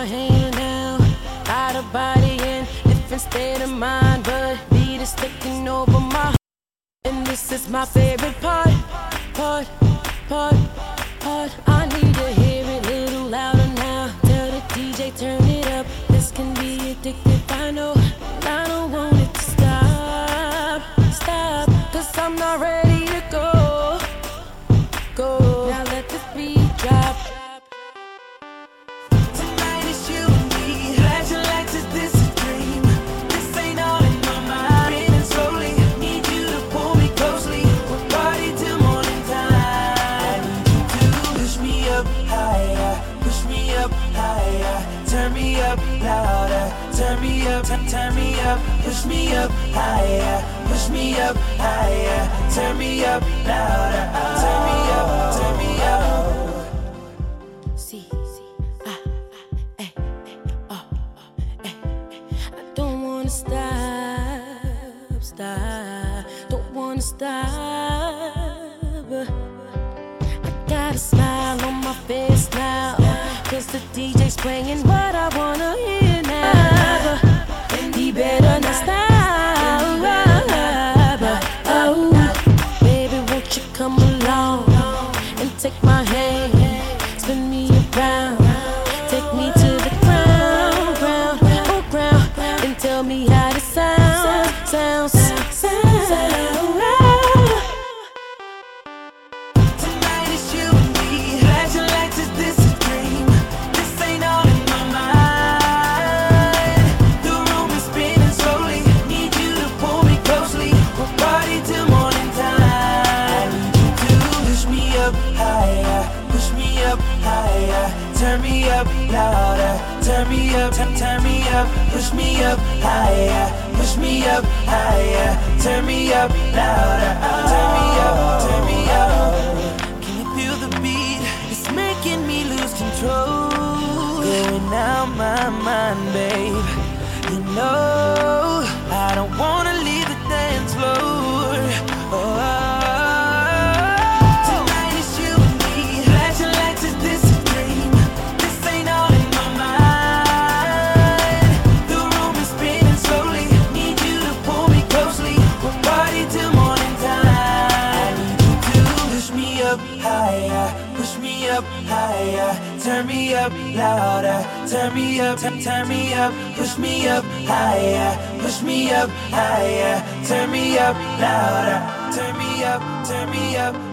my hand now. Out of body in different state of mind, but beat is taking over my heart. And this is my favorite part. I need to hear it a little louder now. Tell the DJ turn it up. This can be addictive, I know. And I don't want it to stop, cause I'm not ready to go. Now let this beat drop. Tonight is you and me. Flashing lights, is this a dream? This ain't all in my mind. Spinning slowly, need you to pull me closely. We'll party till morning time. I need you to push me up higher, push me up higher. Turn me up louder, turn me up, turn me up. Push me up higher, push me up higher. Turn me up louder, turn me up, turn me up. See, I don't wanna stop, don't wanna stop. I got a smile on my face now, cause the DJ's playing what I wanna hear now. And he better not stop. Oh, baby, won't you come along and take my hand, spin me around, take me to the ground, and tell me how it sounds. Tonight is you and me. Flashing lights, is this a dream? This ain't all in my mind. The room is spinning slowly. Need you to pull me closely. We'll party till morning time. I need you to push me up higher, push me up higher. Turn me up louder, turn me up, turn me up. Push me up higher, push me up higher. Turn me up louder, turn me up, turn me up. Can you feel the beat? It's making me lose control. Going out my mind, babe. You know I don't wanna leave the dance floor. Tonight is you and me. Flashing lights, is this a dream? This ain't all in my mind. The room is spinning slowly. Need you to pull me closely. We'll party till morning time. I need you to push me up higher, push me up higher. Turn me up louder, turn me up, turn me up. Push me up higher, push me up higher. Turn me up louder, turn me up, turn me up.